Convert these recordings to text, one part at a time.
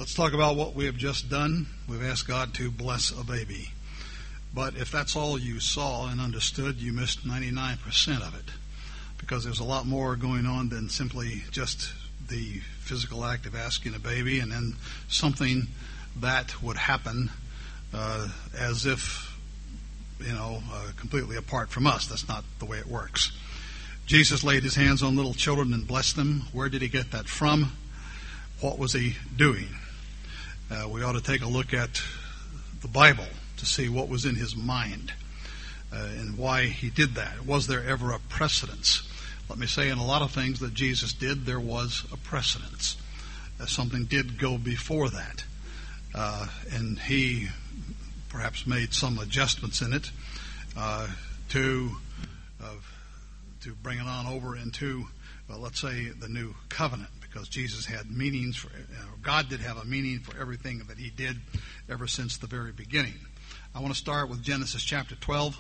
Let's talk about what we have just done. We've asked God to bless a baby. But if that's all you saw and understood, you missed 99% of it. Because there's a lot more going on than simply just the physical act of asking a baby and then something that would happen as if, completely apart from us. That's not the way it works. Jesus laid his hands on little children and blessed them. Where did he get that from? What was he doing? We ought to take a look at the Bible to see what was in his mind and why he did that. Was there ever a precedence? Let me say, in a lot of things that Jesus did, there was a precedence. Something did go before that. And he perhaps made some adjustments in it to bring it on over into, let's say, the new covenant, because Jesus had meanings for, God did have a meaning for everything that he did ever since the very beginning. I want to start with Genesis chapter 12,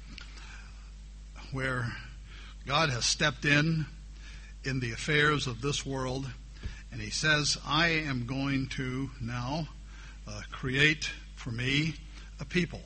where God has stepped in the affairs of this world, and he says, I am going to now create for me a people.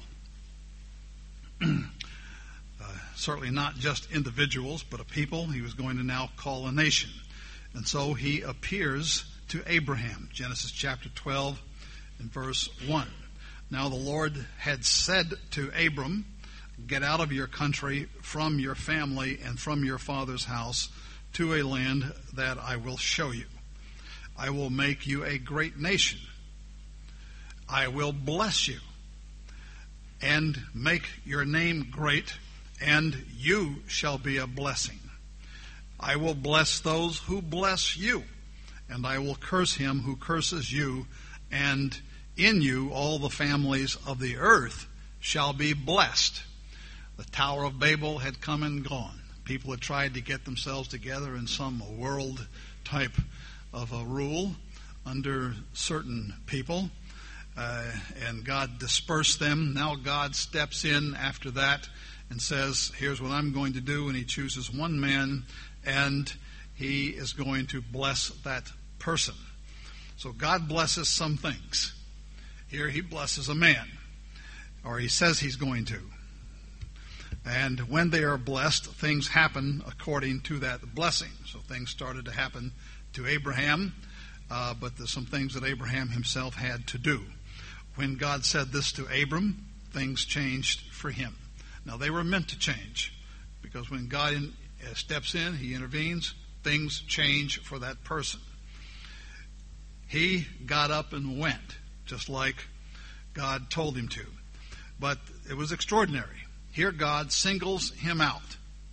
Certainly not just individuals, but a people. He was going to now call a nation. And so he appears to Abraham, Genesis chapter 12 and verse 1. Now the Lord had said to Abram, get out of your country, from your family, and from your father's house to a land that I will show you. I will make you a great nation. I will bless you and make your name great, and you shall be a blessing. I will bless those who bless you, and I will curse him who curses you, and in you all the families of the earth shall be blessed. The Tower of Babel had come and gone. People had tried to get themselves together in some world type of a rule under certain people, and God dispersed them. Now God steps in after that and says, here's what I'm going to do, and he chooses one man, and he is going to bless that person. So God blesses some things. Here he blesses a man, or he says he's going to. And when they are blessed, things happen according to that blessing. So things started to happen to Abraham, but there's some things that Abraham himself had to do. When God said this to Abram, things changed for him. Now they were meant to change, because when God steps in, he intervenes, things change for that person. He got up and went, just like God told him to. But it was extraordinary. Here God singles him out.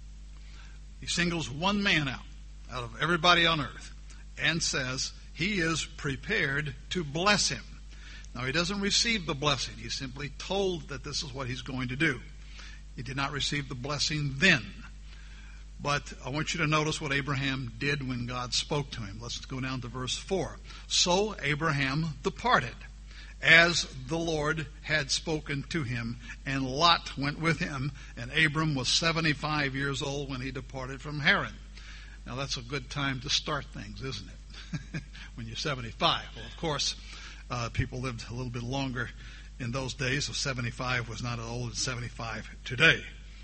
He singles one man out of everybody on earth and says he is prepared to bless him. Now he doesn't receive the blessing. He's simply told that this is what he's going to do. He did not receive the blessing then. But I want you to notice what Abraham did when God spoke to him. Let's go down to verse 4. So Abraham departed, as the Lord had spoken to him, and Lot went with him, and Abram was 75 years old when he departed from Haran. Now that's a good time to start things, isn't it? When you're 75. Well, of course, people lived a little bit longer in those days, so 75 was not as old as 75 today.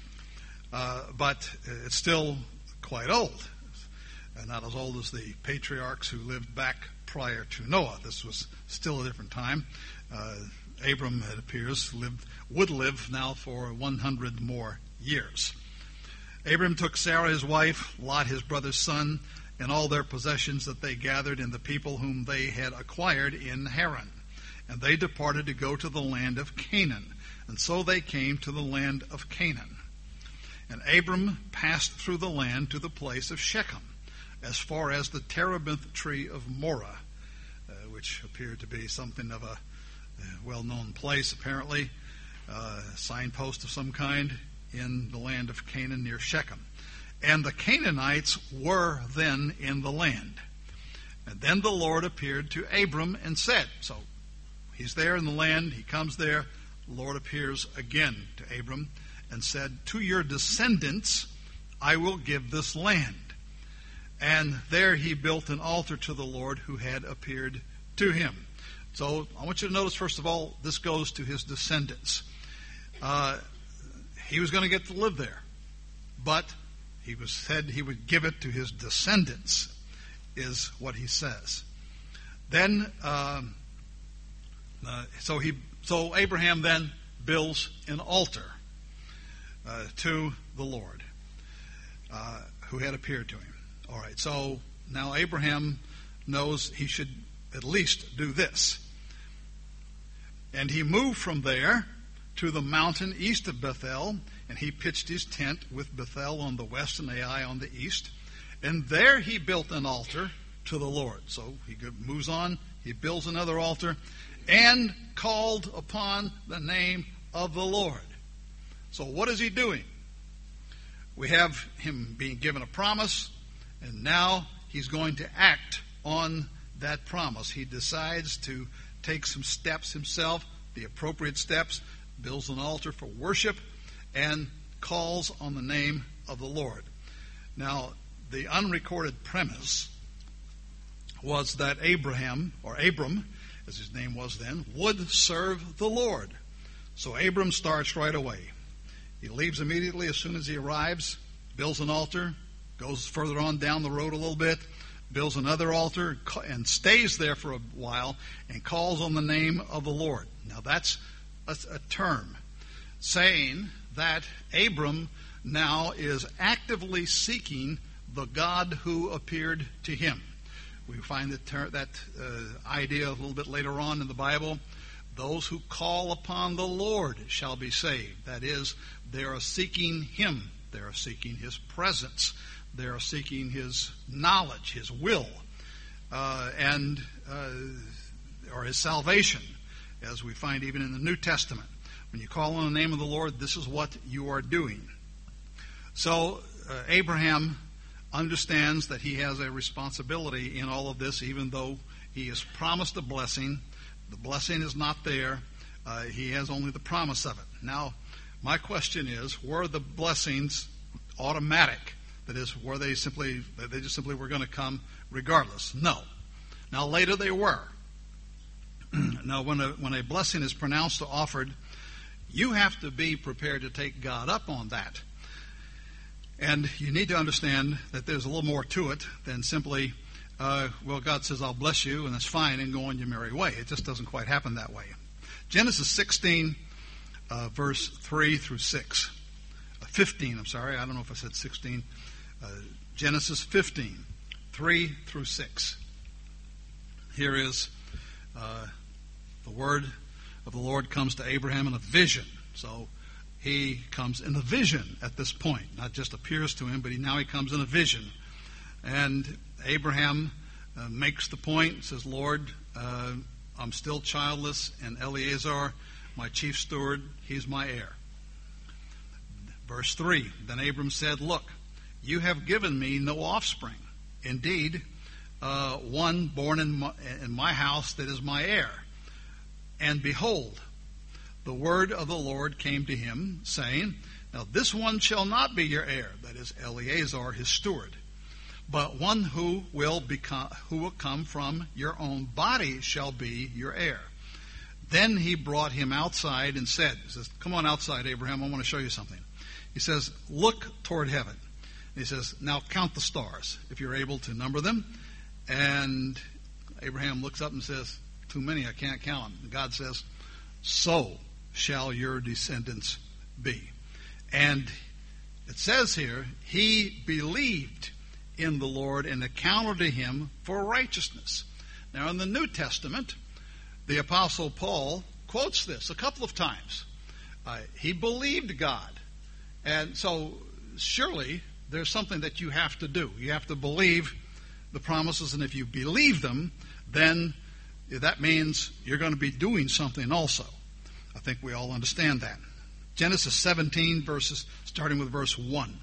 But it's still quite old. Not as old as the patriarchs who lived back prior to Noah. This was still a different time. Abram, it appears, would live now for 100 more years. Abram took Sarah his wife, Lot his brother's son, and all their possessions that they gathered, and the people whom they had acquired in Haran. And they departed to go to the land of Canaan. And so they came to the land of Canaan. And Abram passed through the land to the place of Shechem, as far as the terebinth tree of Moreh, which appeared to be something of a well-known place, apparently, a signpost of some kind in the land of Canaan near Shechem. And the Canaanites were then in the land. And then the Lord appeared to Abram and said, so he's there in the land, he comes there, the Lord appears again to Abram and said, to your descendants I will give this land. And there he built an altar to the Lord who had appeared to him. So I want you to notice, first of all, this goes to his descendants. He was going to get to live there, but he was said he would give it to his descendants, is what he says. Then, so Abraham then builds an altar to the Lord, who had appeared to him. All right, so now Abraham knows he should at least do this. And he moved from there to the mountain east of Bethel, and he pitched his tent with Bethel on the west and Ai on the east. And there he built an altar to the Lord. So he moves on, he builds another altar, and called upon the name of the Lord. So what is he doing? We have him being given a promise, and now he's going to act on that promise. He decides to take some steps himself, the appropriate steps, builds an altar for worship, and calls on the name of the Lord. Now, the unrecorded premise was that Abram, as his name was then, would serve the Lord. So Abram starts right away. He leaves immediately as soon as he arrives, builds an altar, goes further on down the road a little bit, builds another altar, and stays there for a while, and calls on the name of the Lord. Now that's a term saying that Abram now is actively seeking the God who appeared to him. We find that idea a little bit later on in the Bible. Those who call upon the Lord shall be saved. That is, they are seeking him. They are seeking his presence. They are seeking his knowledge, his will, or his salvation, as we find even in the New Testament. When you call on the name of the Lord, this is what you are doing. So Abraham understands that he has a responsibility in all of this, even though he is promised a blessing. The blessing is not there. He has only the promise of it. Now, my question is, were the blessings automatic? That is, were they just simply were going to come regardless? No. Now, later they were. Now, when a blessing is pronounced or offered, you have to be prepared to take God up on that. And you need to understand that there's a little more to it than simply, God says, I'll bless you, and that's fine, and go on your merry way. It just doesn't quite happen that way. Genesis 16, verse 3 through 6. 15, I'm sorry. I don't know if I said 16. Genesis 15, 3 through 6. Here is the word of the Lord comes to Abraham in a vision. So he comes in a vision at this point. Not just appears to him, but now he comes in a vision. And Abraham makes the point, says, Lord, I'm still childless, and Eleazar, my chief steward, he's my heir. Verse 3, then Abram said, look, you have given me no offspring. Indeed, one born in my house that is my heir. And behold, the word of the Lord came to him, saying, now this one shall not be your heir, that is Eleazar, his steward, but one who will come from your own body shall be your heir. Then he brought him outside and said, he says, come on outside, Abraham, I want to show you something. He says, look toward heaven. And he says, now count the stars, if you're able to number them. And Abraham looks up and says, too many, I can't count them. And God says, so shall your descendants be. And it says here, he believed in the Lord and accounted to him for righteousness. Now in the New Testament, the Apostle Paul quotes this a couple of times. He believed God. And so surely there's something that you have to do. You have to believe the promises, and if you believe them, then that means you're going to be doing something also. I think we all understand that. Genesis 17, starting with verse 1.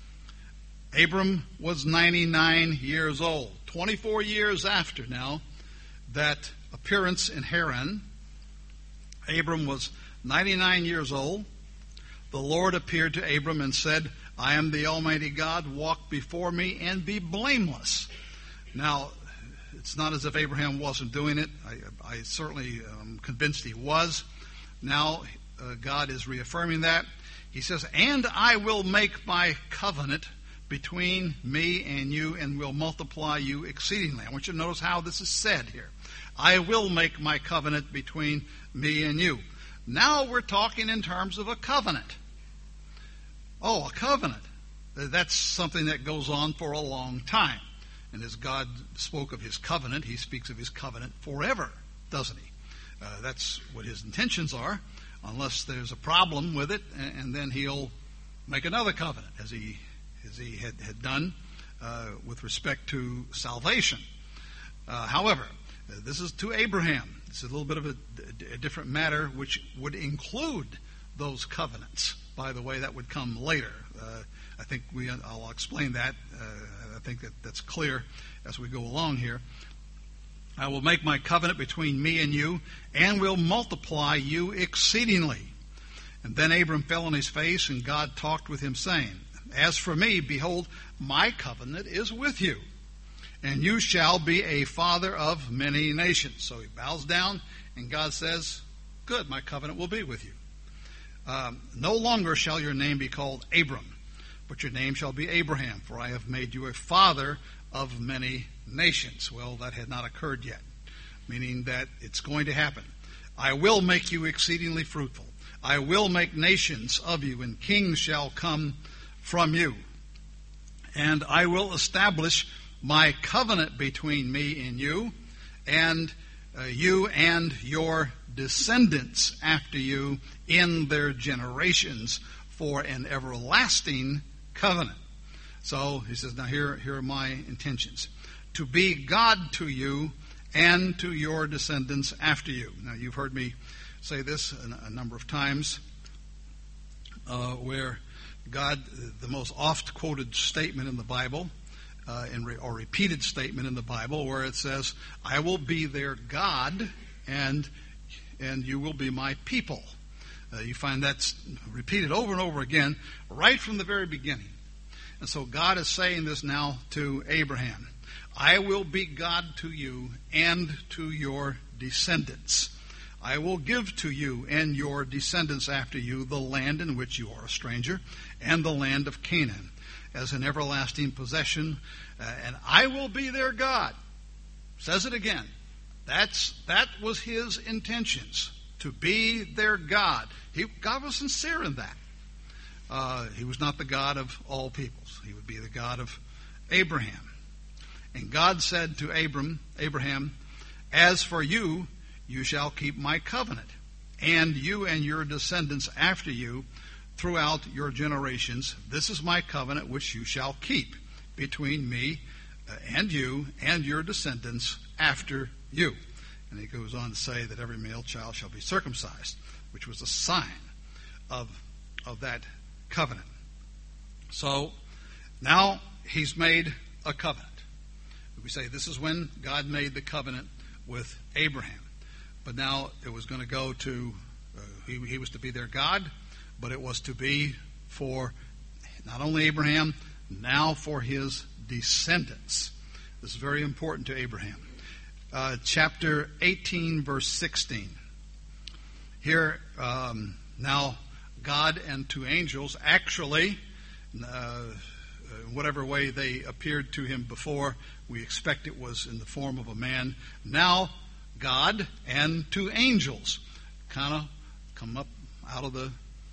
Abram was 99 years old. 24 years after now that appearance in Haran, Abram was 99 years old. The Lord appeared to Abram and said, I am the Almighty God, walk before me and be blameless. Now, It's not as if Abraham wasn't doing it. I certainly am convinced he was. Now God is reaffirming that. He says, and I will make my covenant between me and you and will multiply you exceedingly. I want you to notice how this is said here. I will make my covenant between me and you. Now we're talking in terms of a covenant. Oh, a covenant. That's something that goes on for a long time. And as God spoke of his covenant, he speaks of his covenant forever, doesn't he? That's what his intentions are, unless there's a problem with it, and then he'll make another covenant, as he had done with respect to salvation. However, this is to Abraham. It's a little bit of a different matter, which would include those covenants. By the way, that would come later. I think I'll explain that. I think that's clear as we go along here. I will make my covenant between me and you, and will multiply you exceedingly. And then Abram fell on his face, and God talked with him, saying, as for me, behold, my covenant is with you, and you shall be a father of many nations. So he bows down, and God says, good, my covenant will be with you. No longer shall your name be called Abram, but your name shall be Abraham, for I have made you a father of many nations. Well, that had not occurred yet, meaning that it's going to happen. I will make you exceedingly fruitful. I will make nations of you, and kings shall come from you. And I will establish my covenant between me and you and your descendants after you in their generations for an everlasting covenant. So he says, now here are my intentions. To be God to you and to your descendants after you. Now you've heard me say this a number of times, where God, the most oft-quoted statement in the Bible, or repeated statement in the Bible, where it says, I will be their God and you will be my people. You find that's repeated over and over again, right from the very beginning. And so God is saying this now to Abraham. I will be God to you and to your descendants. I will give to you and your descendants after you the land in which you are a stranger, and the land of Canaan, as an everlasting possession, and I will be their God. Says it again. That was his intentions, to be their God. God was sincere in that. He was not the God of all peoples. He would be the God of Abraham. And God said to Abraham, as for you, you shall keep my covenant, and you and your descendants after you throughout your generations. This is my covenant which you shall keep between me and you and your descendants after you. And he goes on to say that every male child shall be circumcised, which was a sign of that covenant. So now he's made a covenant. We say this is when God made the covenant with Abraham. But now it was going to go to, he was to be their God, but it was to be for not only Abraham, now for his descendants. This is very important to Abraham. Chapter 18, verse 16. Here, now God and two angels actually, whatever way they appeared to him before, we expect it was in the form of a man. Now God and two angels kind of come up out of the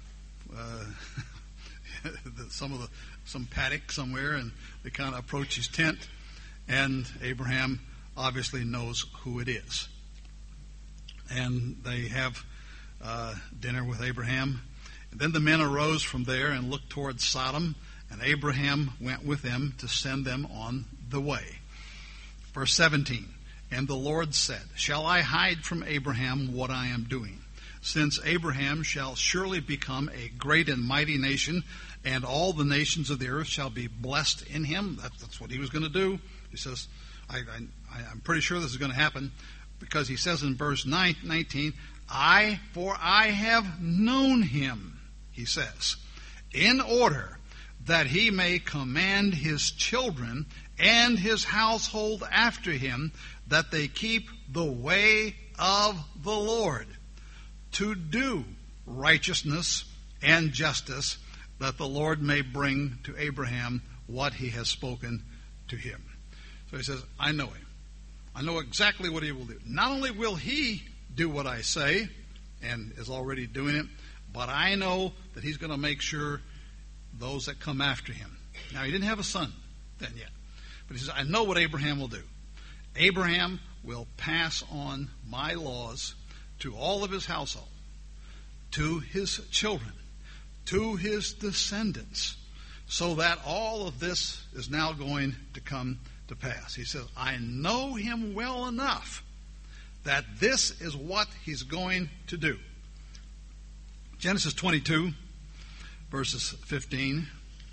some paddock somewhere, and they kind of approach his tent, and Abraham obviously knows who it is. And they have dinner with Abraham. And then the men arose from there and looked toward Sodom, and Abraham went with them to send them on the way. Verse 17, and the Lord said, shall I hide from Abraham what I am doing? Since Abraham shall surely become a great and mighty nation, and all the nations of the earth shall be blessed in him. That's what he was going to do. He says, I'm pretty sure this is going to happen, because he says in verse 19, for I have known him, he says, in order that he may command his children and his household after him, that they keep the way of the Lord, to do righteousness and justice, that the Lord may bring to Abraham what he has spoken to him. So he says, I know him. I know exactly what he will do. Not only will he do what I say, and is already doing it, but I know that he's going to make sure those that come after him. Now, he didn't have a son then yet. But he says, I know what Abraham will do. Abraham will pass on my laws to all of his household, to his children, to his descendants, so that all of this is now going to come to pass. He says, I know him well enough that this is what he's going to do. Genesis 22, verses 15.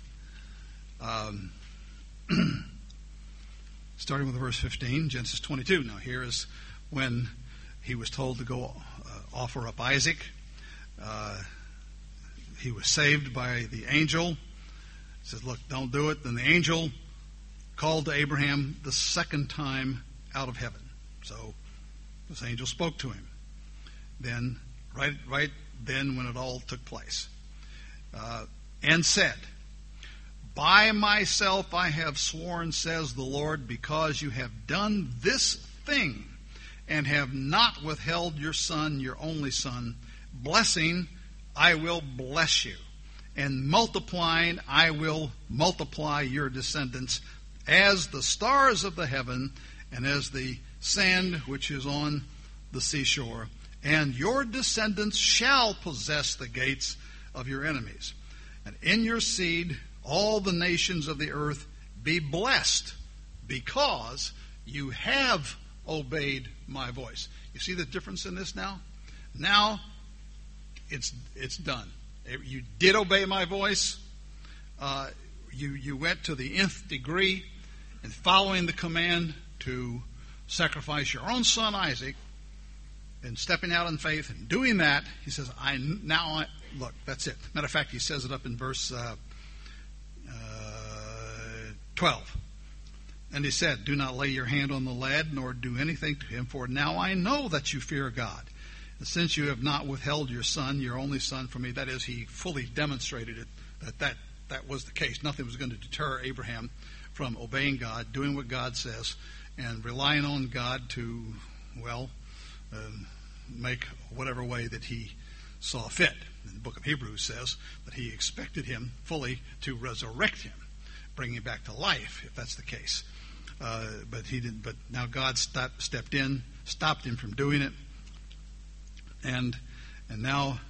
Starting with verse 15, Genesis 22. Now here is when he was told to go offer up Isaac. He was saved by the angel. He says, look, don't do it. Then the angel called to Abraham the second time out of heaven. So this angel spoke to him. Then, right then when it all took place, and said, by myself I have sworn, says the Lord, because you have done this thing and have not withheld your son, your only son, blessing, I will bless you, and multiplying, I will multiply your descendants as the stars of the heaven and as the sand which is on the seashore, and your descendants shall possess the gates of your enemies. And in your seed all the nations of the earth be blessed, because you have obeyed my voice. You see the difference in this now? Now it's done. You did obey my voice. You went to the nth degree in following the command to sacrifice your own son Isaac, and stepping out in faith and doing that. He says, look, that's it. Matter of fact, he says it up in verse 12. And he said, do not lay your hand on the lad, nor do anything to him, for now I know that you fear God. And since you have not withheld your son, your only son, from me, that is, he fully demonstrated it, that was the case. Nothing was going to deter Abraham from obeying God, doing what God says, and relying on God to, make whatever way that he saw fit. And the book of Hebrews says that he expected him fully to resurrect him, bring him back to life, if that's the case. But he didn't. But now God stepped in, stopped him from doing it, and now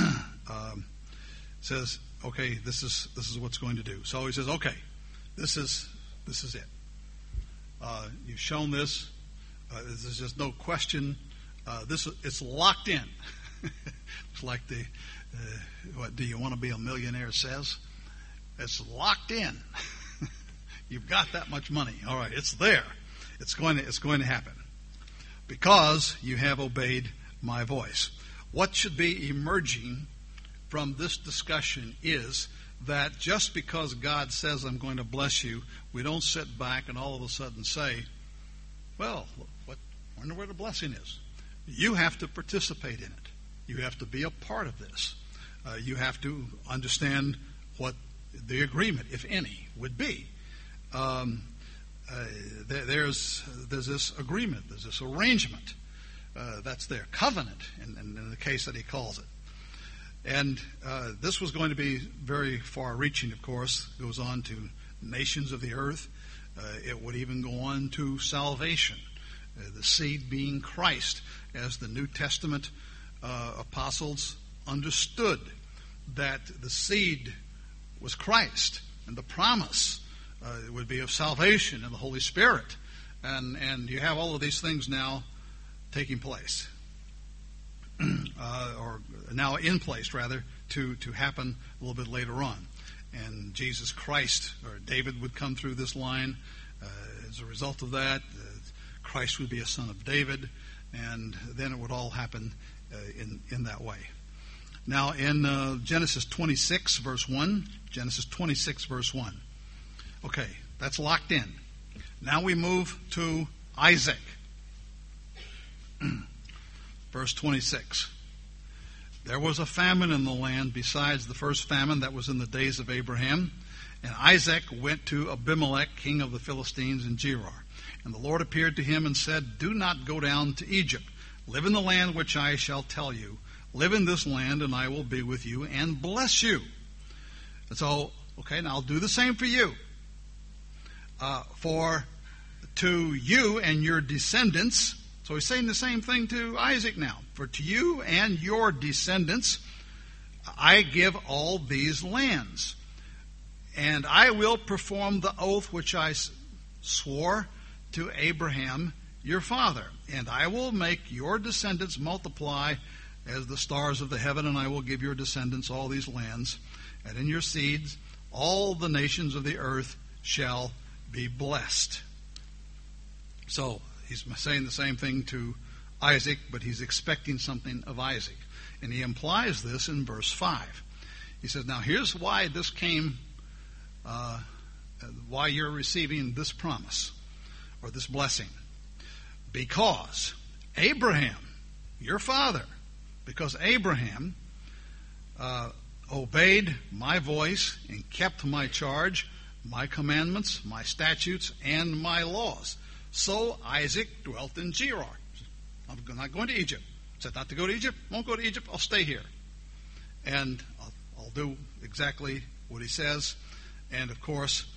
says, okay, this is what's going to do. So he says, okay, this is it. You've shown this. There's just no question. It's locked in. It's like what do you want to be a millionaire says? It's locked in. You've got that much money. All right, it's there. It's going to happen because you have obeyed my voice. What should be emerging from this discussion is that just because God says I'm going to bless you, we don't sit back and all of a sudden say, well, I wonder where the blessing is. You have to participate in it. You have to be a part of this. You have to understand what the agreement, if any, would be. There's this agreement, there's this arrangement that's there, covenant in the case that he calls it. And this was going to be very far-reaching, of course. It goes on to nations of the earth. It would even go on to salvation, the seed being Christ, as the New Testament apostles understood that the seed was Christ, and the promise would be of salvation and the Holy Spirit. And you have all of these things now taking place, or now in place, rather, to happen a little bit later on. And Jesus Christ, or David, would come through this line. As a result of that, Christ would be a son of David, and then it would all happen in that way. Now, in Genesis 26, verse 1, Genesis 26, verse 1. Okay, that's locked in. Now we move to Isaac. Verse 26. There was a famine in the land besides the first famine that was in the days of Abraham. And Isaac went to Abimelech, king of the Philistines, in Gerar. And the Lord appeared to him and said, Do not go down to Egypt. Live in the land which I shall tell you. Live in this land, and I will be with you and bless you. And so, okay, now I'll do the same for you. For to you and your descendants, so he's saying the same thing to Isaac now. For to you and your descendants, I give all these lands. And I will perform the oath which I swore to Abraham your father. And I will make your descendants multiply as the stars of the heaven, and I will give your descendants all these lands. And in your seeds all the nations of the earth shall be blessed. So he's saying the same thing to Isaac, but he's expecting something of Isaac. And he implies this in verse 5. He says, now here's why this came, why you're receiving this promise or this blessing. Because Abraham, your father, because Abraham obeyed my voice and kept my charge, my commandments, my statutes, and my laws. So Isaac dwelt in Gerar. I'm not going to Egypt. Said not to go to Egypt. Won't go to Egypt. I'll stay here. And I'll do exactly what he says. And of course,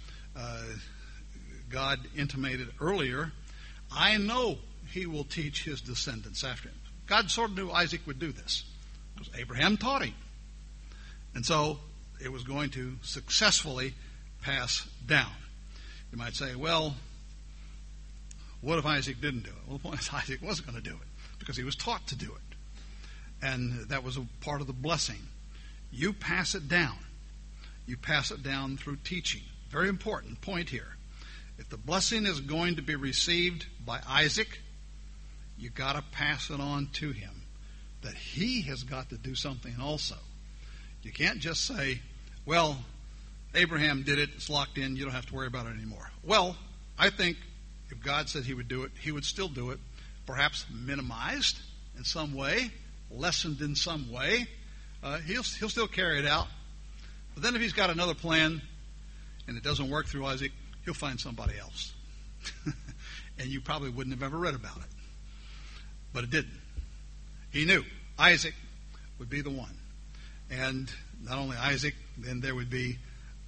God intimated earlier, I know he will teach his descendants after him. God sort of knew Isaac would do this because Abraham taught him. And so it was going to successfully pass down. You might say, well, what if Isaac didn't do it? Well, the point is Isaac wasn't going to do it because he was taught to do it. And that was a part of the blessing. You pass it down. You pass it down through teaching. Very important point here. If the blessing is going to be received by Isaac, you got to pass it on to him. That he has got to do something also. You can't just say, well, Abraham did it, it's locked in, you don't have to worry about it anymore. Well, I think if God said he would do it, he would still do it, perhaps minimized in some way, lessened in some way. He'll still carry it out. But then if he's got another plan and it doesn't work through Isaac, he'll find somebody else. And you probably wouldn't have ever read about it. But it didn't. He knew Isaac would be the one. And not only Isaac, then there would be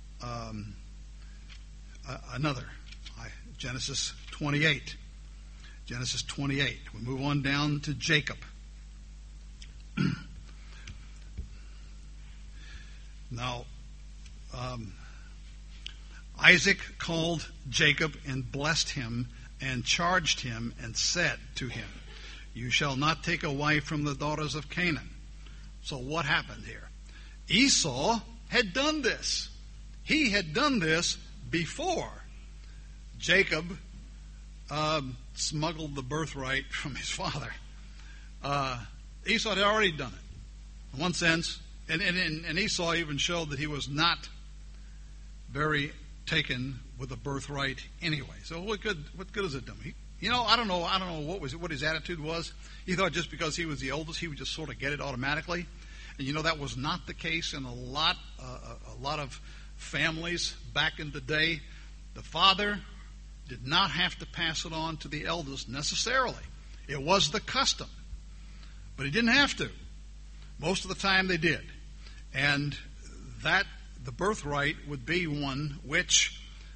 another. Genesis 28. Genesis 28. We move on down to Jacob. Now, Isaac called Jacob and blessed him and charged him and said to him, you shall not take a wife from the daughters of Canaan. So what happened here? Esau had done this. He had done this before Jacob smuggled the birthright from his father. Esau had already done it, in one sense. And Esau even showed that he was not very taken with the birthright anyway. So what good is it to him? I don't know what his attitude was. He thought just because he was the oldest, he would just sort of get it automatically. And that was not the case in a lot of families back in the day. The father did not have to pass it on to the eldest necessarily. It was the custom. But he didn't have to. Most of the time they did. And that the birthright would be one which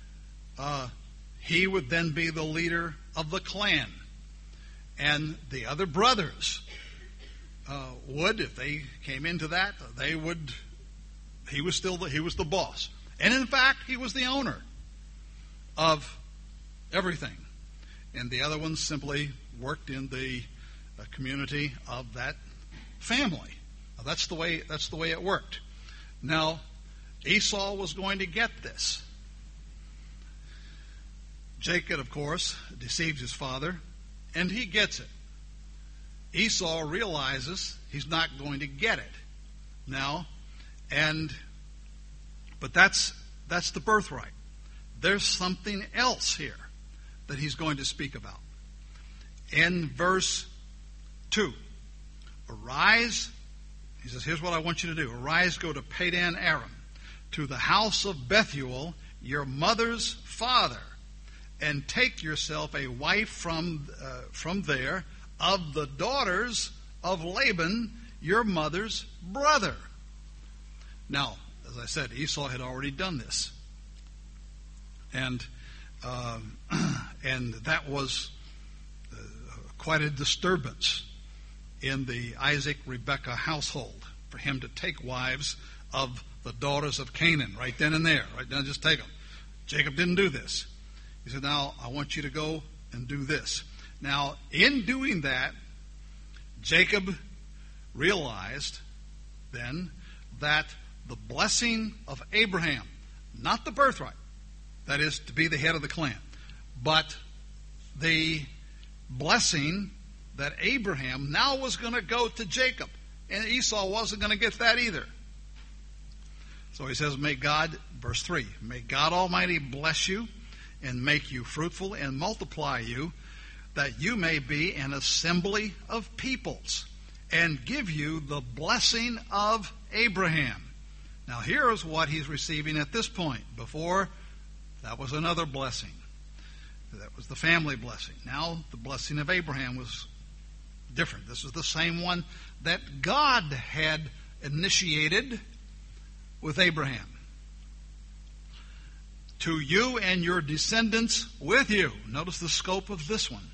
he would then be the leader of the clan. And the other brothers would, if they came into that, he was the boss. And in fact, he was the owner of everything. And the other ones simply worked in the community of that family. Now, that's the way it worked. Now, Esau was going to get this. Jacob, of course, deceives his father, and he gets it. Esau realizes he's not going to get it now, but that's the birthright. There's something else here. that he's going to speak about. In verse 2, arise, he says, here's what I want you to do. Arise, go to Padan Aram, to the house of Bethuel, your mother's father, and take yourself a wife from there of the daughters of Laban, your mother's brother. Now, as I said, Esau had already done this. And that was quite a disturbance in the Isaac-Rebekah household for him to take wives of the daughters of Canaan right then and there. Right now, just take them. Jacob didn't do this. He said, now, I want you to go and do this. Now, in doing that, Jacob realized then that the blessing of Abraham, not the birthright, that is to be the head of the clan, but the blessing that Abraham now was going to go to Jacob. And Esau wasn't going to get that either. So he says, may God, verse 3, may God Almighty bless you and make you fruitful and multiply you, that you may be an assembly of peoples, and give you the blessing of Abraham. Now here is what he's receiving at this point. Before, that was another blessing. That was the family blessing. Now the blessing of Abraham was different. This was the same one that God had initiated with Abraham. To you and your descendants with you. Notice the scope of this one.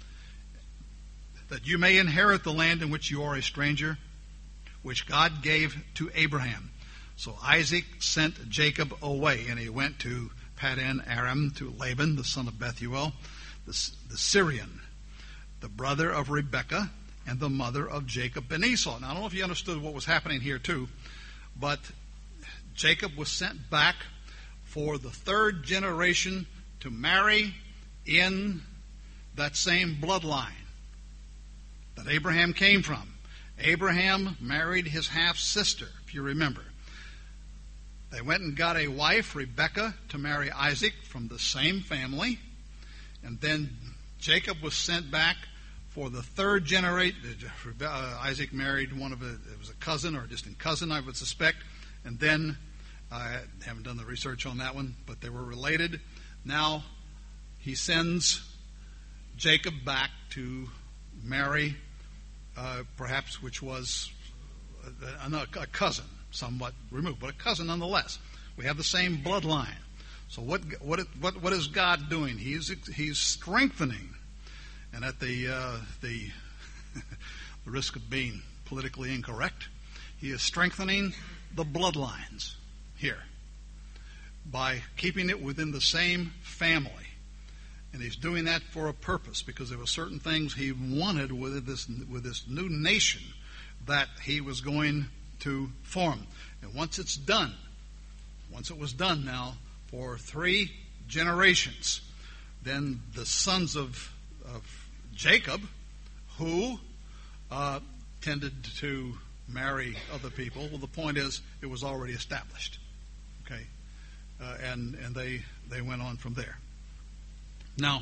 That you may inherit the land in which you are a stranger, which God gave to Abraham. So Isaac sent Jacob away, and he went to Padan Aram, to Laban, the son of Bethuel, the Syrian, the brother of Rebekah, and the mother of Jacob and Esau. Now, I don't know if you understood what was happening here, too, but Jacob was sent back for the third generation to marry in that same bloodline that Abraham came from. Abraham married his half-sister, if you remember. They went and got a wife, Rebekah, to marry Isaac from the same family. And then Jacob was sent back for the third generation. Isaac married it was a cousin, or a distant cousin, I would suspect. And then, I haven't done the research on that one, but they were related. Now, he sends Jacob back to marry, perhaps, which was a cousin, somewhat removed, but a cousin nonetheless. We have the same bloodline. So what is God doing? He's strengthening, and at the the risk of being politically incorrect, he is strengthening the bloodlines here by keeping it within the same family. And he's doing that for a purpose, because there were certain things he wanted with this new nation that he was going to form. And once it was done now for 3 generations, then the sons of Jacob, who tended to marry other people, well, the point is it was already established. Okay, and they went on from there. Now,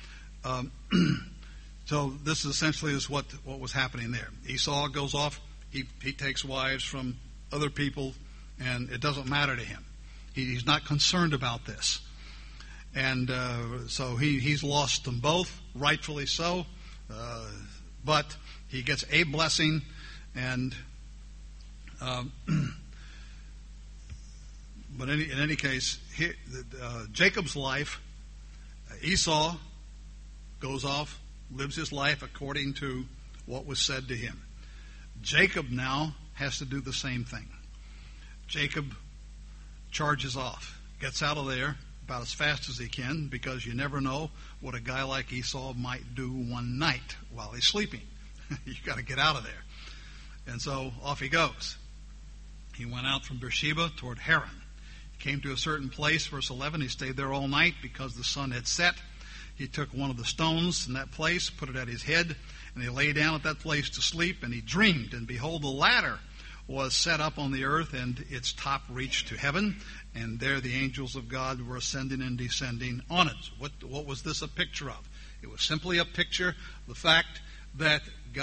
so this essentially is what was happening there. Esau goes off. He takes wives from other people, and it doesn't matter to him. He's not concerned about this. And so he's lost them both, rightfully so. But he gets a blessing, and but in any case, Jacob's life, Esau goes off, lives his life according to what was said to him. Jacob now has to do the same thing. Jacob charges off, gets out of there about as fast as he can, because you never know what a guy like Esau might do one night while he's sleeping. You got to get out of there. And so off he goes. He went out from Beersheba toward Haran. He came to a certain place, verse 11. He stayed there all night because the sun had set. He took one of the stones in that place, put it at his head, and he lay down at that place to sleep. And he dreamed, and behold, the ladder was set up on the earth, and its top reached to heaven, and there the angels of God were ascending and descending on it. What was this a picture of? It was simply a picture of the fact that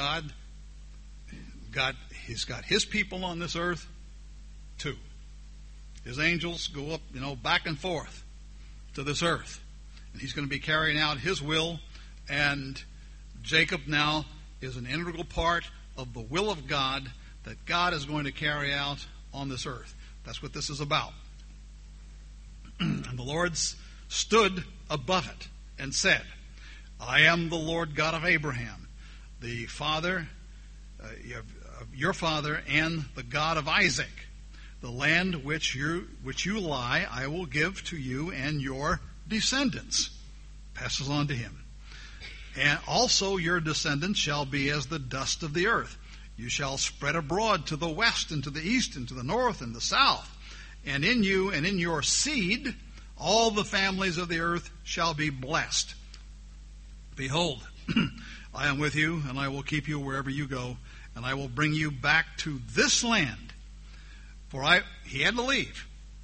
He's got His people on this earth too. His angels go up, back and forth to this earth, and He's going to be carrying out His will, and Jacob now is an integral part of the will of God that God is going to carry out on this earth. That's what this is about. And the Lord stood above it and said, I am the Lord God of Abraham, the father, your father, and the God of Isaac. The land which you lie, I will give to you and your descendants. Passes on to him. And also your descendants shall be as the dust of the earth. You shall spread abroad to the west and to the east and to the north and the south. And in you and in your seed all the families of the earth shall be blessed. Behold, I am with you, and I will keep you wherever you go, and I will bring you back to this land. For he had to leave.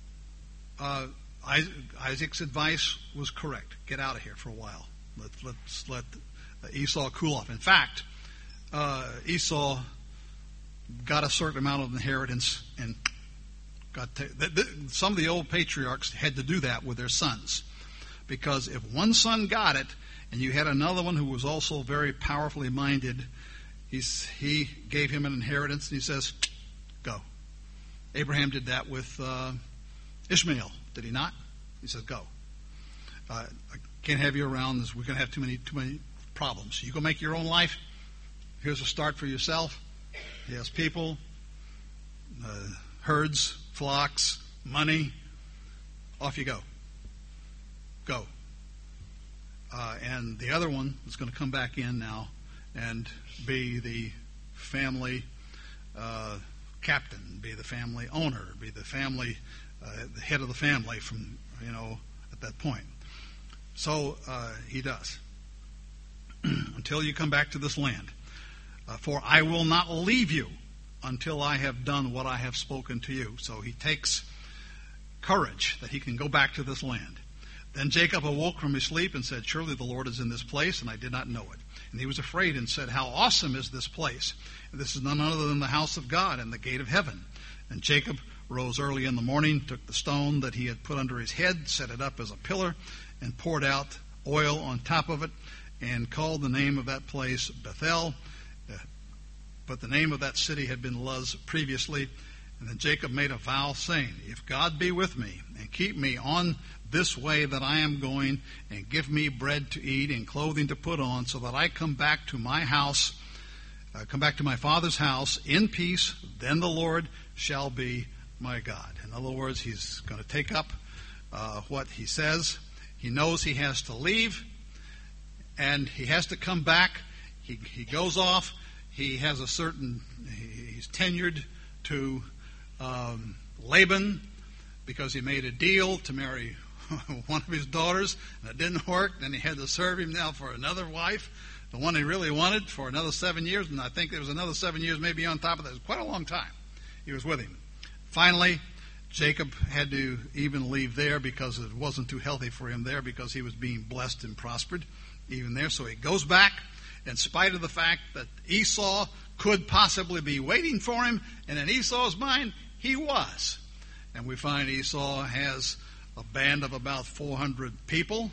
Isaac's advice was correct. Get out of here for a while. Let's let Esau cool off. In fact, Esau got a certain amount of inheritance, and some of the old patriarchs had to do that with their sons, because if one son got it and you had another one who was also very powerfully minded, he gave him an inheritance, and he says, go. Abraham did that with Ishmael, did he not? He says, go. I can't have you around. We're going to have too many problems. You go make your own life. Here's a start for yourself. He has people, herds, flocks, money. Off you go. Go. And the other one is going to come back in now and be the family captain, be the family owner, be the family, the head of the family from, at that point. So he does. Until you come back to this land. For I will not leave you until I have done what I have spoken to you. So he takes courage that he can go back to this land. Then Jacob awoke from his sleep and said, surely the Lord is in this place, and I did not know it. And he was afraid and said, how awesome is this place? And this is none other than the house of God and the gate of heaven. And Jacob rose early in the morning, took the stone that he had put under his head, set it up as a pillar, and poured out oil on top of it, and called the name of that place Bethel. But the name of that city had been Luz previously. And then Jacob made a vow, saying, if God be with me, and keep me on this way that I am going, and give me bread to eat and clothing to put on, so that I come back to my house, come back to my father's house in peace, then the Lord shall be my God. In other words, he's going to take up what he says. He knows he has to leave, and he has to come back. He goes off. He's tenured to Laban because he made a deal to marry one of his daughters, and it didn't work. Then he had to serve him now for another wife, the one he really wanted, for another 7 years, and I think there was another 7 years maybe on top of that. It was quite a long time he was with him. Finally, Jacob had to even leave there because it wasn't too healthy for him there, because he was being blessed and prospered even there. So he goes back in spite of the fact that Esau could possibly be waiting for him, and in Esau's mind, he was. And we find Esau has a band of about 400 people,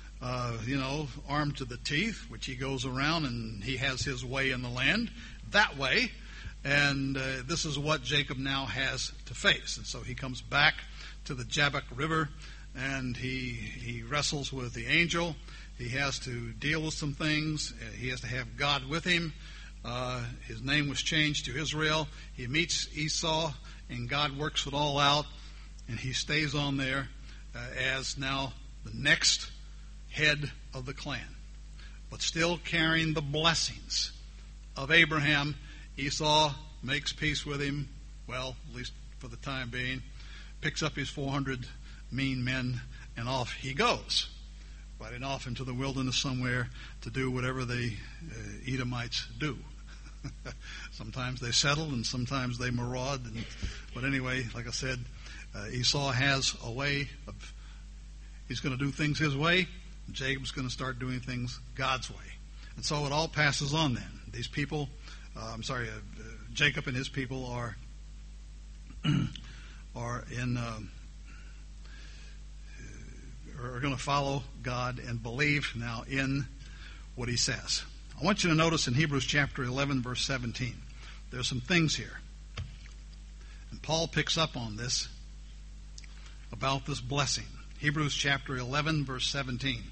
armed to the teeth, which he goes around and he has his way in the land that way. And this is what Jacob now has to face. And so he comes back to the Jabbok River, and he wrestles with the angel. He has to deal with some things. He has to have God with him. His name was changed to Israel. He meets Esau, and God works it all out, and he stays on there as now the next head of the clan, but still carrying the blessings of Abraham. Esau makes peace with him, well, at least for the time being, picks up his 400 mean men, and off he goes, riding off into the wilderness somewhere to do whatever the Edomites do. Sometimes they settle and sometimes they maraud. But anyway, like I said, Esau has a way of, he's going to do things his way. Jacob's going to start doing things God's way. And so it all passes on then. These people, Jacob and his people are going to follow God and believe now in what he says. I want you to notice in Hebrews chapter 11, verse 17, there's some things here. And Paul picks up on this about this blessing. Hebrews chapter 11, verse 17.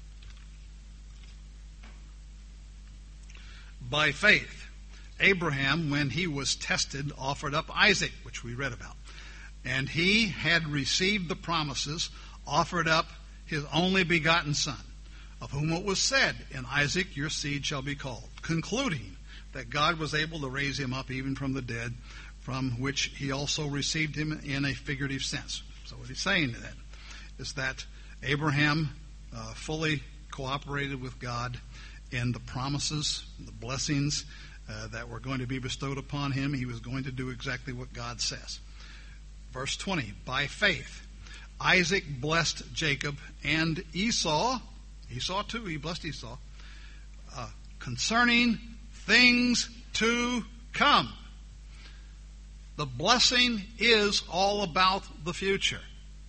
By faith, Abraham, when he was tested, offered up Isaac, which we read about. And he had received the promises, offered up his only begotten son, of whom it was said, in Isaac your seed shall be called, concluding that God was able to raise him up even from the dead, from which he also received him in a figurative sense. So what he's saying then is that Abraham fully cooperated with God in the promises, the blessings that were going to be bestowed upon him. He was going to do exactly what God says. Verse 20, by faith, Isaac blessed Jacob and Esau too, he blessed Esau, concerning things to come. The blessing is all about the future.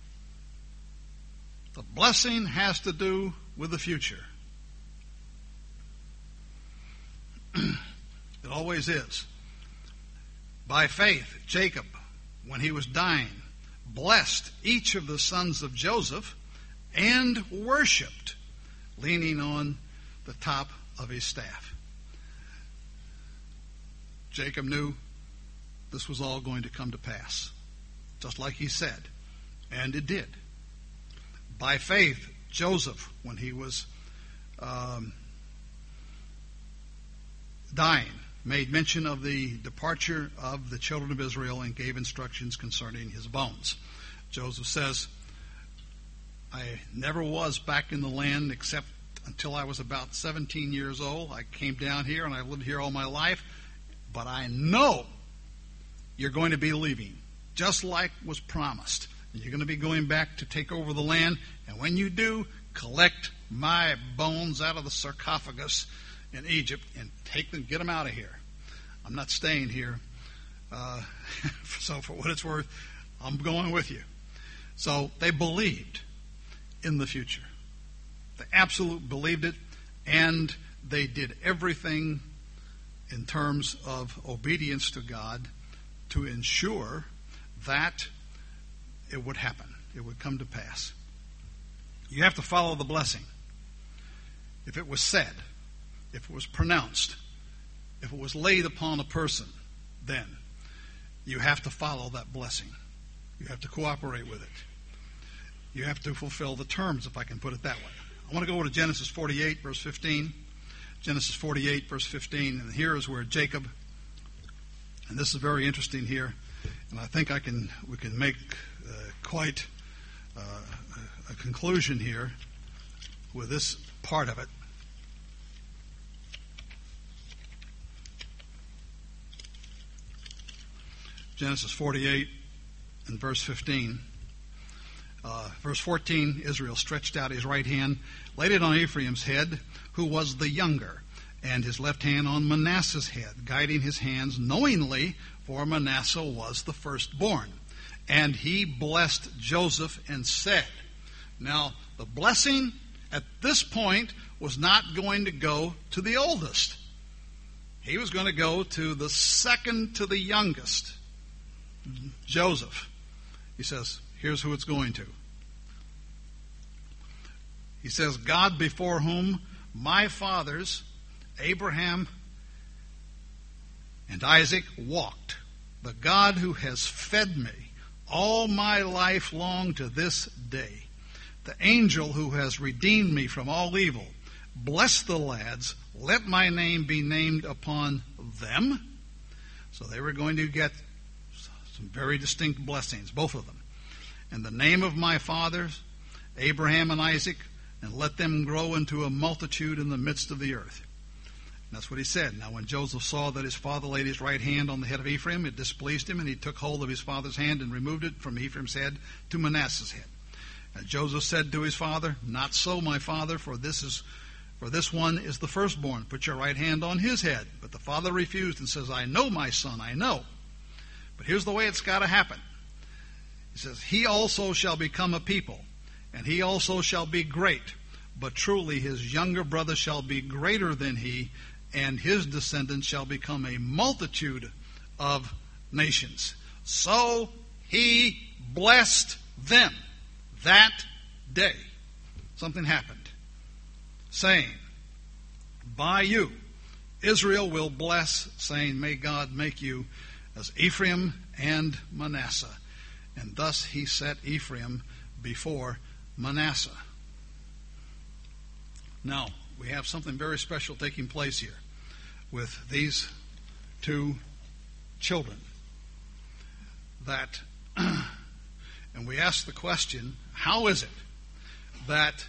The blessing has to do with the future. It always is. By faith, Jacob, when he was dying, blessed each of the sons of Joseph and worshipped, leaning on the top of his staff. Jacob knew this was all going to come to pass, just like he said, and it did. By faith, Joseph, when he was dying, made mention of the departure of the children of Israel and gave instructions concerning his bones. Joseph says, I never was back in the land except until I was about 17 years old. I came down here and I've lived here all my life, but I know you're going to be leaving, just like was promised. And you're going to be going back to take over the land, and when you do, collect my bones out of the sarcophagus in Egypt and take them, get them out of here. I'm not staying here. So for what it's worth, I'm going with you. So they believed in the future. They absolutely believed it, and they did everything in terms of obedience to God to ensure that it would happen. It would come to pass. You have to follow the blessing. If it was said, if it was pronounced, if it was laid upon a person, then you have to follow that blessing. You have to cooperate with it. You have to fulfill the terms, if I can put it that way. I want to go over to Genesis 48, verse 15. Genesis 48, verse 15. And here is where Jacob, and this is very interesting here, and I think we can make quite a conclusion here with this part of it. Genesis 48 and verse 15. Verse 14, Israel stretched out his right hand, laid it on Ephraim's head, who was the younger, and his left hand on Manasseh's head, guiding his hands knowingly, for Manasseh was the firstborn. And he blessed Joseph and said, now the blessing at this point was not going to go to the oldest. He was going to go to the second to the youngest, Joseph. He says, here's who it's going to. He says, God before whom my fathers, Abraham and Isaac, walked, the God who has fed me all my life long to this day, the angel who has redeemed me from all evil, bless the lads, let my name be named upon them. So they were going to get some very distinct blessings, both of them. And the name of my fathers, Abraham and Isaac, and let them grow into a multitude in the midst of the earth. That's what he said. Now when Joseph saw that his father laid his right hand on the head of Ephraim, it displeased him, and he took hold of his father's hand and removed it from Ephraim's head to Manasseh's head. And Joseph said to his father, "Not so, my father, for this one is the firstborn. Put your right hand on his head." But the father refused and says, "I know, my son, I know. But here's the way it's got to happen." He says, "He also shall become a people, and he also shall be great. But truly his younger brother shall be greater than he, and his descendants shall become a multitude of nations." So he blessed them that day. Something happened, saying, "By you Israel will bless," saying, "May God make you as Ephraim and Manasseh." And thus he set Ephraim before Manasseh. Now, we have something very special taking place here with these two children. And we ask the question, how is it that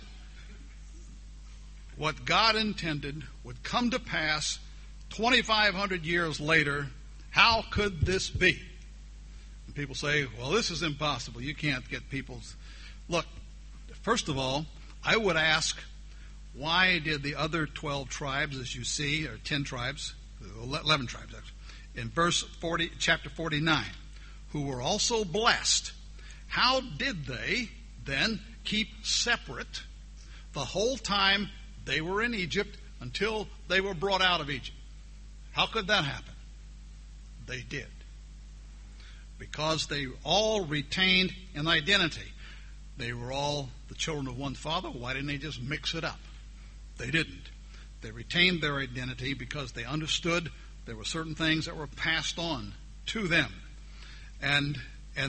what God intended would come to pass 2,500 years later? How could this be? And people say, well, this is impossible. You can't get people's... Look, first of all, I would ask, why did the other 12 tribes, as you see, or 10 tribes, 11 tribes actually, in chapter 49, who were also blessed, how did they then keep separate the whole time they were in Egypt until they were brought out of Egypt? How could that happen? They did. Because they all retained an identity. They were all the children of one father. Why didn't they just mix it up? They didn't. They retained their identity because they understood there were certain things that were passed on to them. And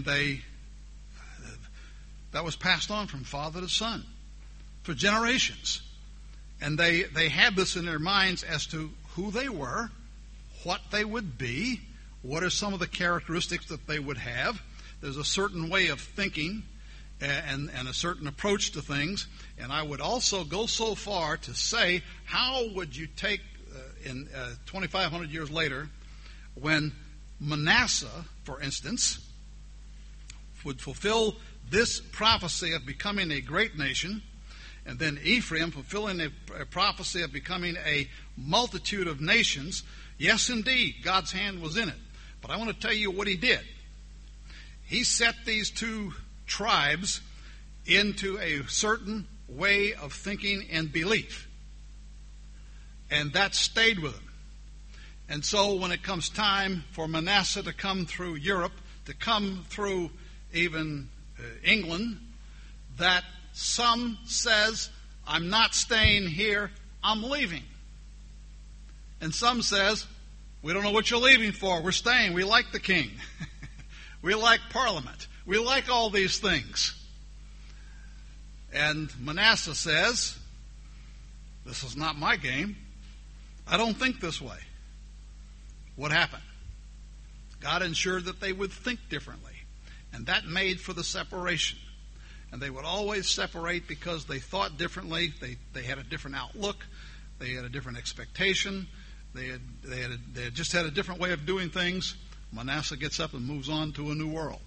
that was passed on from father to son for generations. And they had this in their minds as to who they were, what they would be, what are some of the characteristics that they would have. There's a certain way of thinking and a certain approach to things. And I would also go so far to say, how would you take, 2,500 years later, when Manasseh, for instance, would fulfill this prophecy of becoming a great nation, and then Ephraim fulfilling a prophecy of becoming a multitude of nations. Yes, indeed, God's hand was in it. But I want to tell you what he did. He set these two tribes into a certain way of thinking and belief. And that stayed with them. And so when it comes time for Manasseh to come through Europe, to come through even England, that some says, I'm not staying here, I'm leaving. And some says, we don't know what you're leaving for, we're staying, we like the king. We like Parliament. We like all these things. And Manasseh says, this is not my game. I don't think this way. What happened? God ensured that they would think differently. And that made for the separation. And they would always separate because they thought differently. They had a different outlook. They had a different expectation. They had just had a different way of doing things. Manasseh gets up and moves on to a new world.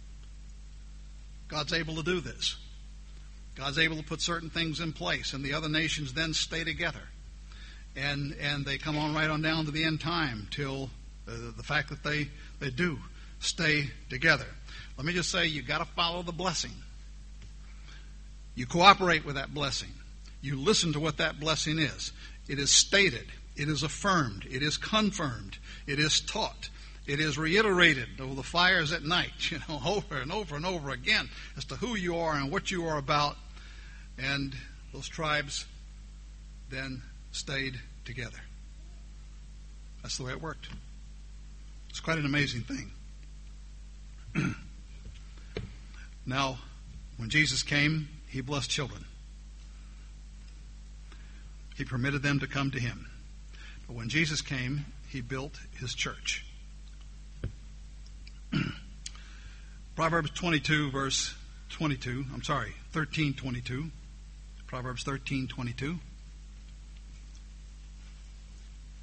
God's able to do this. God's able to put certain things in place, and the other nations then stay together. And they come on right on down to the end time till the fact that they do stay together. Let me just say, you've got to follow the blessing. You cooperate with that blessing. You listen to what that blessing is. It is stated. It is affirmed. It is confirmed. It is taught. It is reiterated over the fires at night, over and over and over again as to who you are and what you are about. And those tribes then stayed together. That's the way it worked. It's quite an amazing thing. Now, when Jesus came, he blessed children. He permitted them to come to him. But when Jesus came, he built his church. Proverbs 22, verse 22. 13:22. Proverbs 13:22.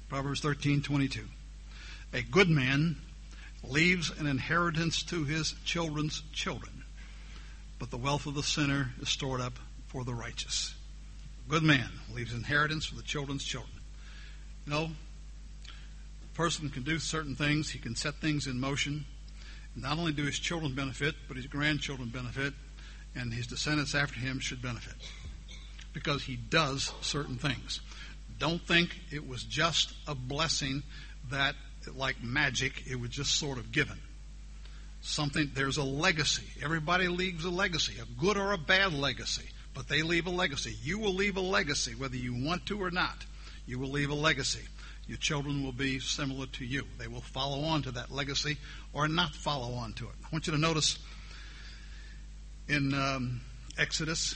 Proverbs 13:22. A good man leaves an inheritance to his children's children, but the wealth of the sinner is stored up for the righteous. A good man leaves inheritance for the children's children. You know, a person can do certain things. He can set things in motion. And not only do his children benefit, but his grandchildren benefit, and his descendants after him should benefit, because he does certain things. Don't think it was just a blessing that, like magic, it was just sort of given. There's a legacy. Everybody leaves a legacy, a good or a bad legacy, but they leave a legacy. You will leave a legacy, whether you want to or not. You will leave a legacy. Your children will be similar to you. They will follow on to that legacy or not follow on to it. I want you to notice in Exodus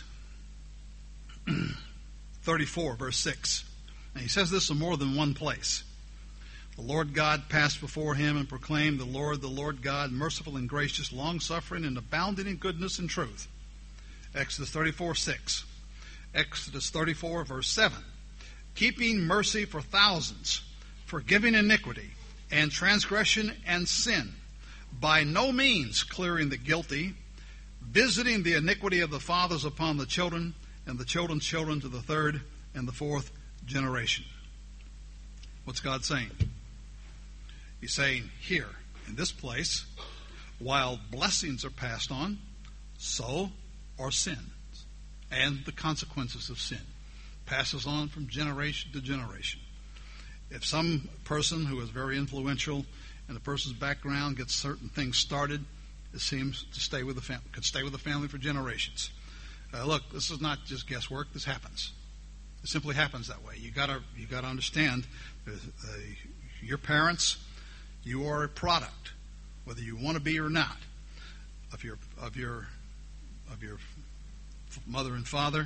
34, verse 6. And he says this in more than one place. The Lord God passed before him and proclaimed, the Lord God, merciful and gracious, long-suffering and abounding in goodness and truth. Exodus 34, 6. Exodus 34, verse 7. Keeping mercy for thousands, forgiving iniquity and transgression and sin, by no means clearing the guilty, visiting the iniquity of the fathers upon the children, and the children's children to the third and the fourth generation. What's God saying? He's saying here, in this place, while blessings are passed on, so are sins and the consequences of sin. Passes on from generation to generation. If some person who is very influential in a person's background gets certain things started, it seems to stay with the family. Could stay with the family for generations. Look, this is not just guesswork. This happens. It simply happens that way. You got to understand. Your parents, you are a product, whether you want to be or not, of your mother and father,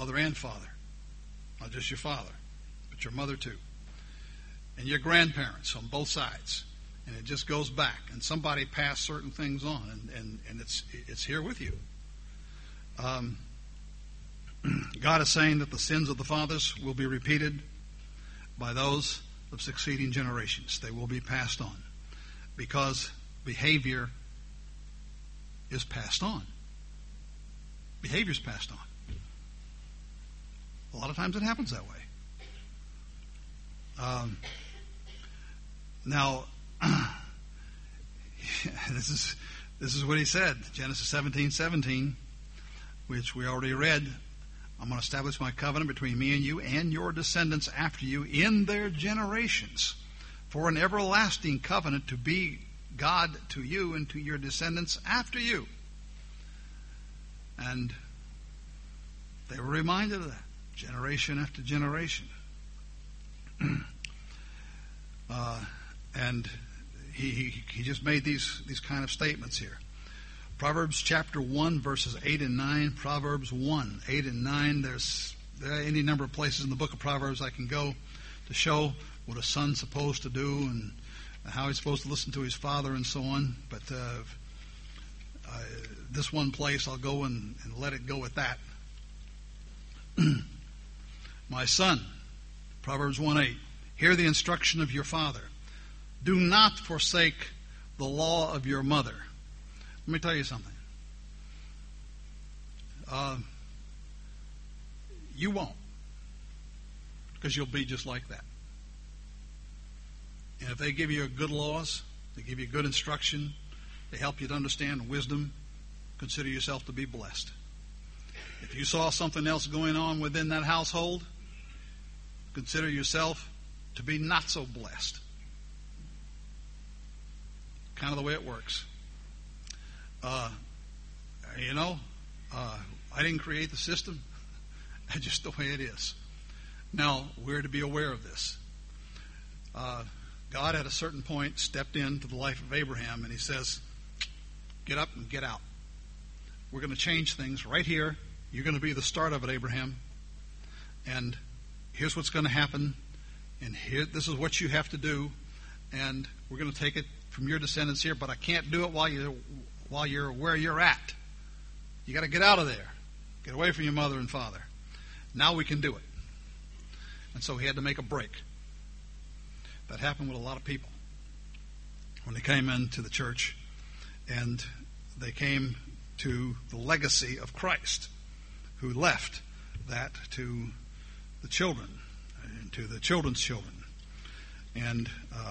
not just your father, but your mother too, and your grandparents on both sides, and it just goes back. And somebody passed certain things on, and it's here with you. God is saying that the sins of the fathers will be repeated by those of succeeding generations. They will be passed on because behavior is passed on. Behavior is passed on. A lot of times it happens that way. Now, this is what he said, Genesis 17:17, which we already read. I'm going to establish my covenant between me and you and your descendants after you in their generations for an everlasting covenant to be God to you and to your descendants after you. And they were reminded of that, generation after generation. And he just made these kind of statements here. Proverbs chapter 1, verses 8 and 9. Proverbs 1, 8 and 9. There are any number of places in the book of Proverbs I can go to show what a son's supposed to do and how he's supposed to listen to his father and so on. But this one place, I'll go and let it go at that. My son, Proverbs 1:8, hear the instruction of your father. Do not forsake the law of your mother. Let me tell you something. You won't, because you'll be just like that. And if they give you good laws, they give you good instruction, they help you to understand wisdom, consider yourself to be blessed. If you saw something else going on within that household, consider yourself to be not so blessed. Kind of the way it works. I didn't create the system. That's just the way it is. Now, we're to be aware of this. God at a certain point stepped into the life of Abraham and he says, get up and get out. We're going to change things right here. You're going to be the start of it, Abraham. And here's what's going to happen. And this is what you have to do. And we're going to take it from your descendants here, but I can't do it while you're where you're at. You got to get out of there. Get away from your mother and father. Now we can do it. And so he had to make a break. That happened with a lot of people when they came into the church, and they came to the legacy of Christ, who left that to the children and to the children's children. And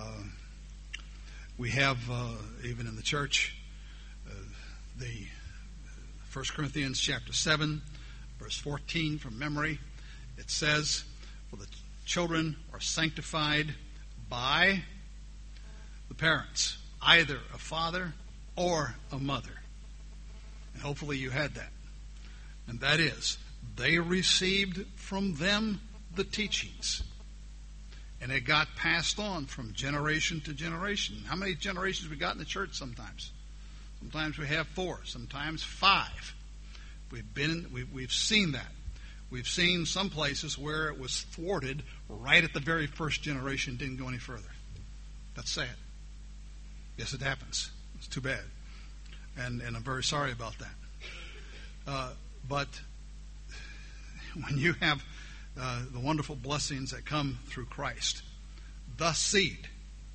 we have, even in the church, the 1 Corinthians chapter 7, verse 14 from memory. It says, "For the children are sanctified by the parents, either a father or a mother." And hopefully you had that. And that is, they received from them the teachings. And it got passed on from generation to generation. How many generations we got in the church sometimes? Sometimes we have 4, sometimes 5. We've seen that. We've seen some places where it was thwarted right at the very first generation, didn't go any further. That's sad. Yes, it happens. It's too bad. And I'm very sorry about that. But when you have the wonderful blessings that come through Christ, the seed,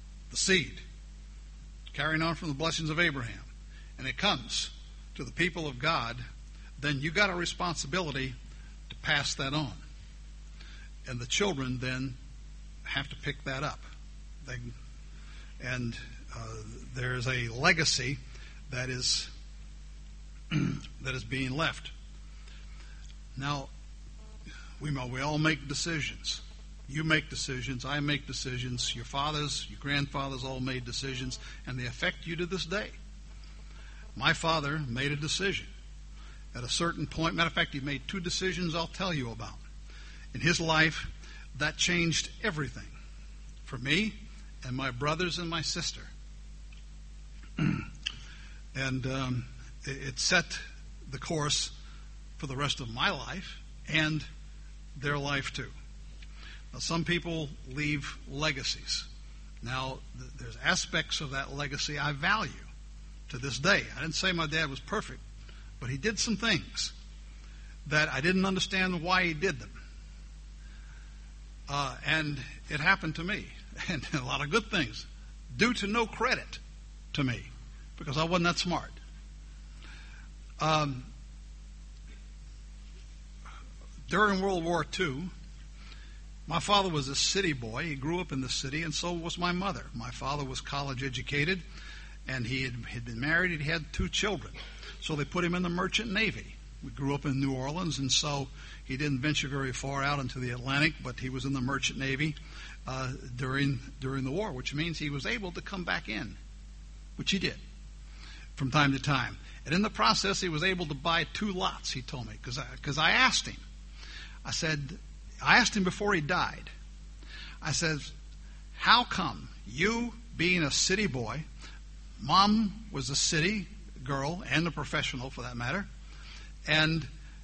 carrying on from the blessings of Abraham, and it comes to the people of God, then you got a responsibility to pass that on. And the children then have to pick that up. There's a legacy that is being left. Now, we all make decisions. You make decisions. I make decisions. Your fathers, your grandfathers all made decisions, and they affect you to this day. My father made a decision at a certain point. Matter of fact, he made 2 decisions I'll tell you about. In his life, that changed everything for me and my brothers and my sister. And it set the course for the rest of my life and their life too. Now, some people leave legacies. Now, there's aspects of that legacy I value to this day. I didn't say my dad was perfect, but he did some things that I didn't understand why he did them. And it happened to me, and a lot of good things, due to no credit to me, because I wasn't that smart. During World War II, my father was a city boy. He grew up in the city, and so was my mother. My father was college educated, and he had been married. He had 2 children. So they put him in the Merchant Navy. We grew up in New Orleans, and so he didn't venture very far out into the Atlantic, but he was in the Merchant Navy during the war, which means he was able to come back in, which he did from time to time. And in the process, he was able to buy 2 lots, he told me, because I asked him. I asked him before he died. I said, how come you, being a city boy, Mom was a city girl and a professional for that matter, and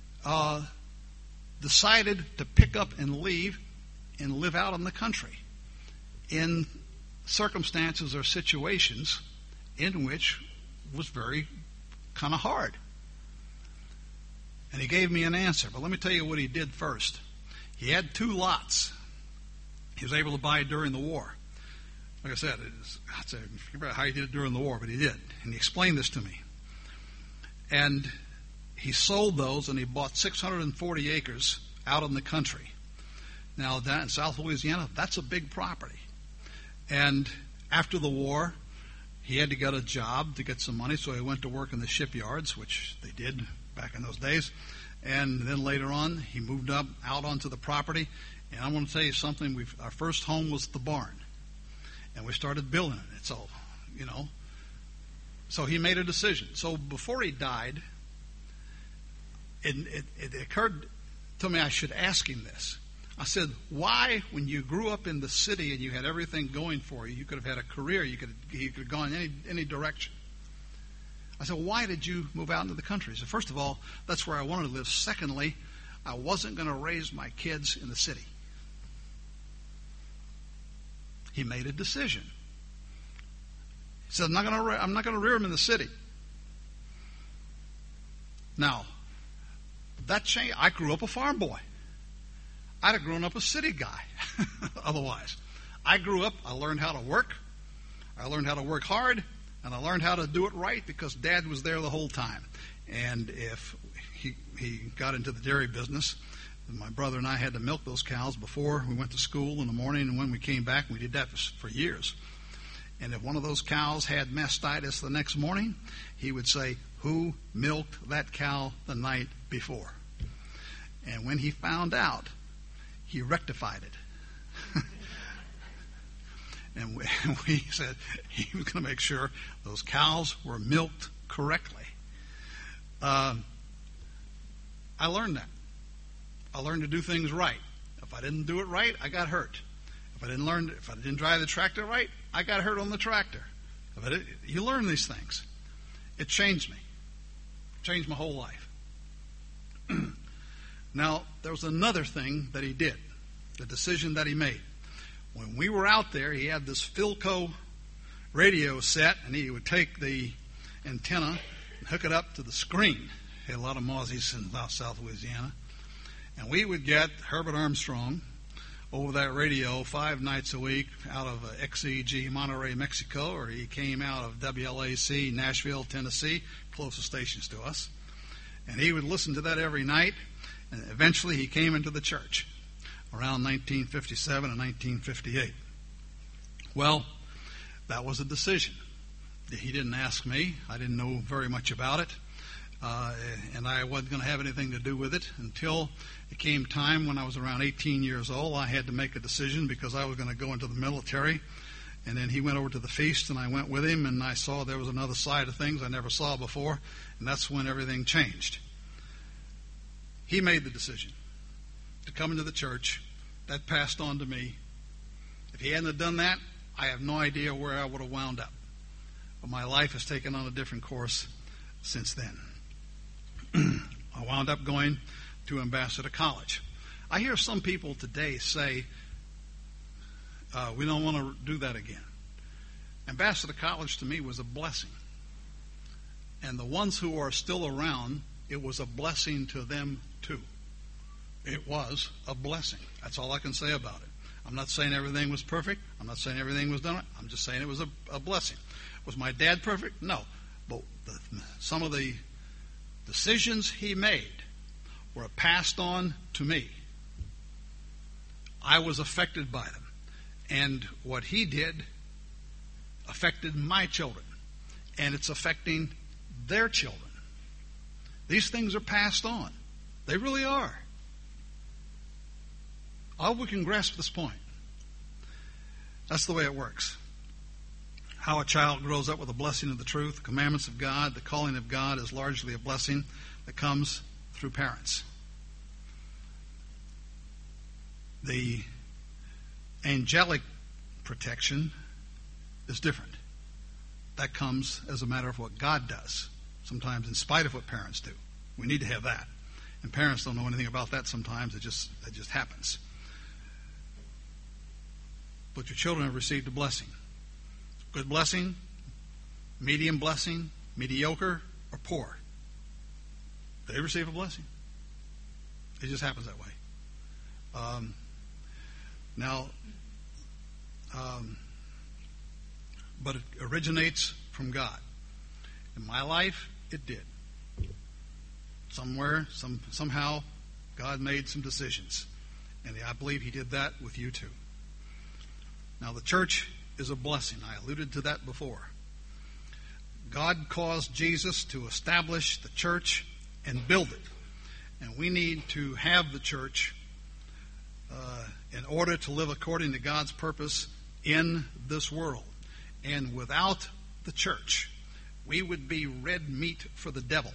decided to pick up and leave and live out in the country in circumstances or situations in which was very kind of hard. And he gave me an answer. But let me tell you what he did first. He had 2 lots he was able to buy during the war. Like I said, I'd say how he did it during the war, but he did. And he explained this to me. And he sold those, and he bought 640 acres out in the country. Now, down in South Louisiana, that's a big property. And after the war, he had to get a job to get some money, so he went to work in the shipyards, which they did back in those days. And then later on, he moved up out onto the property. And I want to tell you something. Our first home was the barn. And we started building it. So, so he made a decision. So before he died, it occurred to me I should ask him this. I said, why, when you grew up in the city and you had everything going for you, you could have had a career, you could have gone any direction. I said, why did you move out into the country? He said, first of all, that's where I wanted to live. Secondly, I wasn't going to raise my kids in the city. He made a decision. He said, I'm not going to rear them in the city. Now, that changed. I grew up a farm boy. I'd have grown up a city guy otherwise. I grew up, I learned how to work. I learned how to work hard, and I learned how to do it right because Dad was there the whole time. And if he got into the dairy business, my brother and I had to milk those cows before we went to school in the morning, and when we came back, we did that for years. And if one of those cows had mastitis the next morning, he would say, "Who milked that cow the night before?" And when he found out, he rectified it. And we said he was going to make sure those cows were milked correctly. I learned that. I learned to do things right. If I didn't do it right, I got hurt. If I didn't drive the tractor right, I got hurt on the tractor. You learn these things. It changed me. It changed my whole life. Now, there was another thing that he did, the decision that he made. When we were out there, he had this Philco radio set, and he would take the antenna and hook it up to the screen. He had a lot of mozzies in South Louisiana. And we would get Herbert Armstrong over that radio 5 nights a week out of XEG Monterrey, Mexico, or he came out of WLAC Nashville, Tennessee, closest stations to us. And he would listen to that every night, and eventually he came into the church around 1957 and 1958. Well, that was a decision. He didn't ask me. I didn't know very much about it. And I wasn't going to have anything to do with it until it came time when I was around 18 years old. I had to make a decision because I was going to go into the military. And then he went over to the feast, and I went with him, and I saw there was another side of things I never saw before, and that's when everything changed. He made the decision to come into the church. That passed on to me. If he hadn't have done that, I have no idea where I would have wound up. But my life has taken on a different course since then. I wound up going to Ambassador College. I hear some people today say, we don't want to do that again. Ambassador College to me was a blessing. And the ones who are still around, it was a blessing to them too. It was a blessing. That's all I can say about it. I'm not saying everything was perfect. I'm not saying everything was done right. I'm just saying it was a blessing. Was my dad perfect? No. But some of the decisions he made were passed on to me. I was affected by them. And what he did affected my children. And it's affecting their children. These things are passed on. They really are. I hope we can grasp this point. That's the way it works. How a child grows up with a blessing of the truth, the commandments of God, the calling of God is largely a blessing that comes through parents. The angelic protection is different. That comes as a matter of what God does, sometimes in spite of what parents do. We need to have that. And parents don't know anything about that sometimes. It just happens. But your children have received a blessing. Good blessing, medium blessing, mediocre, or poor. They receive a blessing. It just happens that way. But it originates from God. In my life, it did. Somehow, God made some decisions. And I believe He did that with you too. Now, the church is a blessing. I alluded to that before. God caused Jesus to establish the church and build it. And we need to have the church in order to live according to God's purpose in this world. And without the church, we would be red meat for the devil.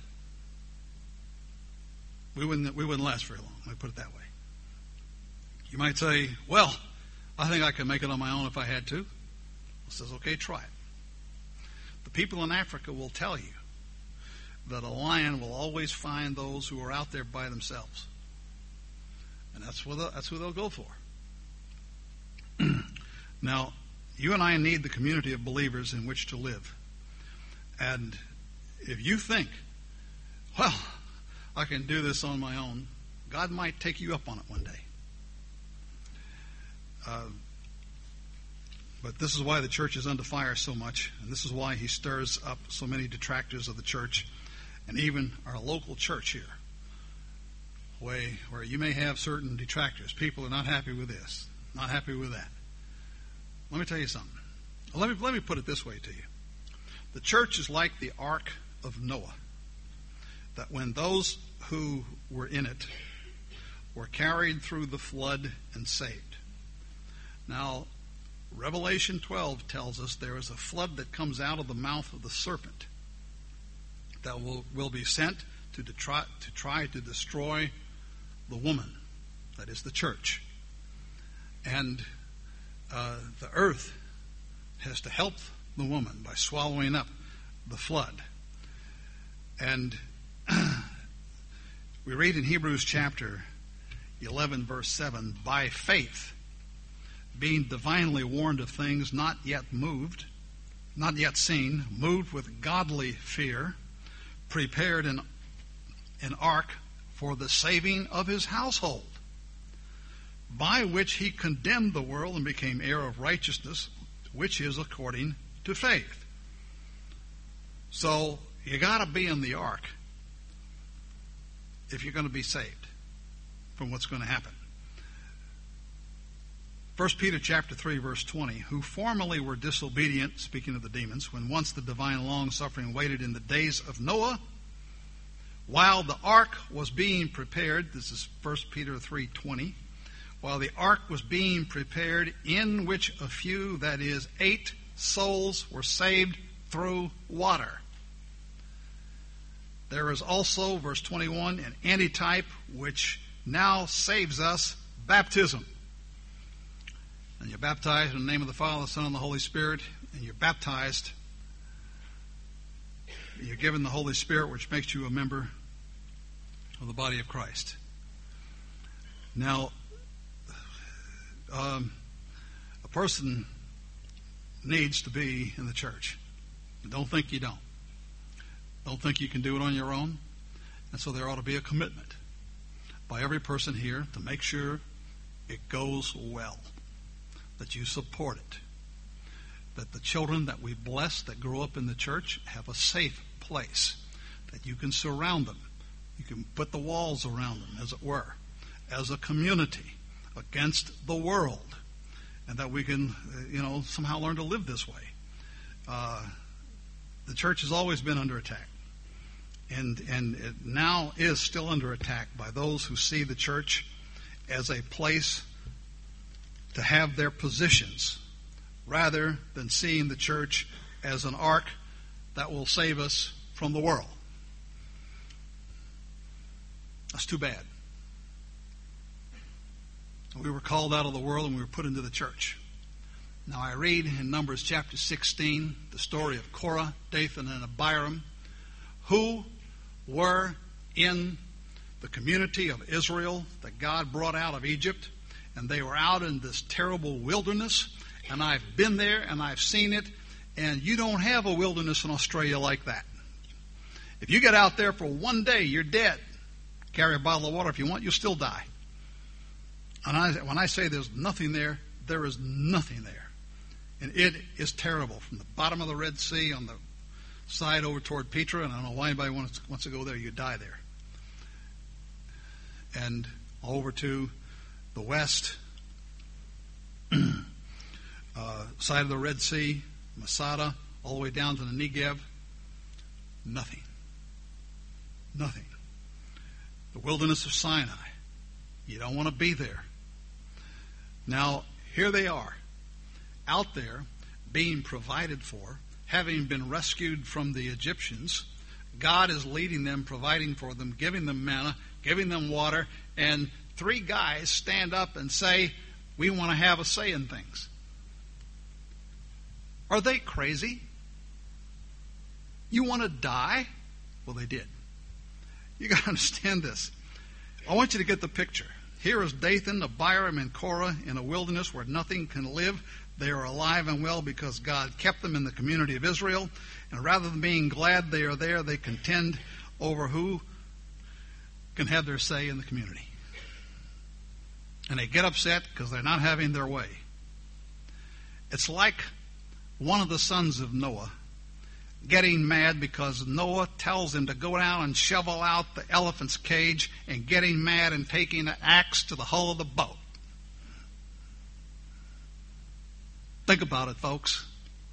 We wouldn't last very long. Let me put it that way. You might say, well, I think I could make it on my own if I had to. He says, okay, try it. The people in Africa will tell you that a lion will always find those who are out there by themselves. And that's who they'll go for. Now, you and I need the community of believers in which to live. And if you think, well, I can do this on my own, God might take you up on it one day. But this is why the church is under fire so much, and this is why he stirs up so many detractors of the church, and even our local church here, where you may have certain detractors. People are not happy with this, not happy with that. Let me tell you something. Let me put it this way to you. The church is like the ark of Noah, that when those who were in it were carried through the flood and saved. Now, Revelation 12 tells us there is a flood that comes out of the mouth of the serpent that will be sent to try to destroy the woman, that is the church. And the earth has to help the woman by swallowing up the flood. And we read in Hebrews chapter 11, verse 7, by faith, being divinely warned of things not yet seen, moved with godly fear, prepared an ark for the saving of his household, by which he condemned the world and became heir of righteousness, which is according to faith. So you got to be in the ark if you're going to be saved from what's going to happen. 1 Peter chapter 3, verse 20, who formerly were disobedient, speaking of the demons, when once the divine long-suffering waited in the days of Noah, while the ark was being prepared, this is 1 Peter 3:20, while the ark was being prepared, in which a few, that is, 8 souls were saved through water. There is also, verse 21, an antitype which now saves us, baptism. And you're baptized in the name of the Father, the Son, and the Holy Spirit, and you're baptized. You're given the Holy Spirit, which makes you a member of the body of Christ. Now, a person needs to be in the church. Don't think you don't. Don't think you can do it on your own. And so there ought to be a commitment by every person here to make sure it goes well, that you support it, that the children that we bless that grow up in the church have a safe place, that you can surround them. You can put the walls around them, as it were, as a community against the world, and that we can, somehow learn to live this way. The church has always been under attack, and it now is still under attack by those who see the church as a place to have their positions, rather than seeing the church as an ark that will save us from the world. That's too bad. We were called out of the world and we were put into the church. Now I read in Numbers chapter 16 the story of Korah, Dathan, and Abiram, who were in the community of Israel that God brought out of Egypt, and they were out in this terrible wilderness, and I've been there and I've seen it, and you don't have a wilderness in Australia like that. If you get out there for one day, you're dead. Carry a bottle of water if you want, you'll still die. And when I say there's nothing there, there is nothing there. And it is terrible. From the bottom of the Red Sea on the side over toward Petra, and I don't know why anybody wants to go there, you die there. And over to the west side of the Red Sea, Masada, all the way down to the Negev, nothing. Nothing. The wilderness of Sinai. You don't want to be there. Now, here they are, out there, being provided for, having been rescued from the Egyptians. God is leading them, providing for them, giving them manna, giving them water, and 3 guys stand up and say, we want to have a say in things. Are they crazy? You want to die? Well, they did. You got to understand this. I want you to get the picture. Here is Dathan, Abiram, and Korah in a wilderness where nothing can live. They are alive and well because God kept them in the community of Israel. And rather than being glad they are there, they contend over who can have their say in the community. And they get upset because they're not having their way. It's like one of the sons of Noah getting mad because Noah tells him to go down and shovel out the elephant's cage, and getting mad and taking an axe to the hull of the boat. Think about it, folks.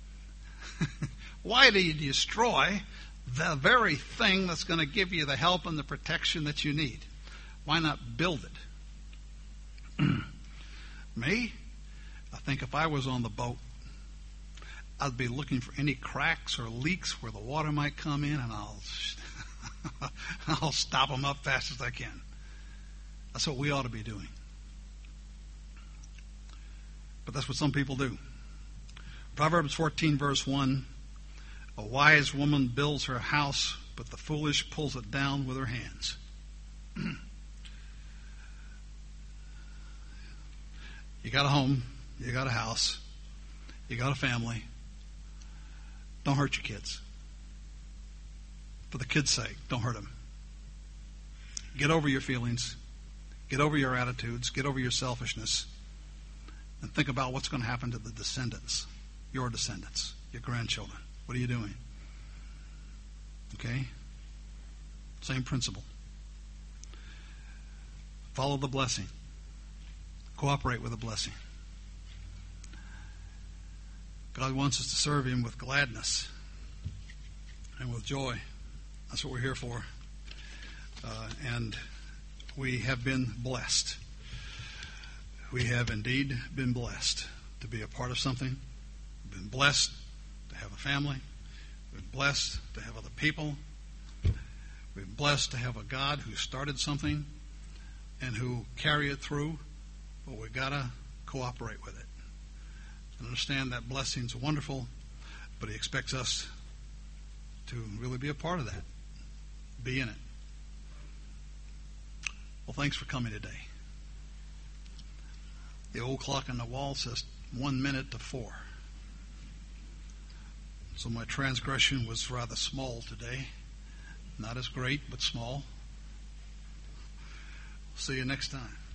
Why do you destroy the very thing that's going to give you the help and the protection that you need? Why not build it? Me? I think if I was on the boat, I'd be looking for any cracks or leaks where the water might come in, and I'll stop them up fast as I can. That's what we ought to be doing. But that's what some people do. Proverbs 14, verse 1, a wise woman builds her house, but the foolish pulls it down with her hands. You got a home, you got a house, you got a family. Don't hurt your kids. For the kids' sake, don't hurt them. Get over your feelings. Get over your attitudes. Get over your selfishness. And think about what's going to happen to the descendants, your grandchildren. What are you doing? Okay? Same principle. Follow the blessing. Cooperate with the blessing. God wants us to serve Him with gladness and with joy. That's what we're here for. And we have been blessed. We have indeed been blessed to be a part of something. We've been blessed to have a family. We've been blessed to have other people. We've been blessed to have a God who started something and who carry it through. But we've got to cooperate with it. And understand that blessing's wonderful, but He expects us to really be a part of that. Be in it. Well, thanks for coming today. The old clock on the wall says 1 minute to 4. So my transgression was rather small today. Not as great, but small. See you next time.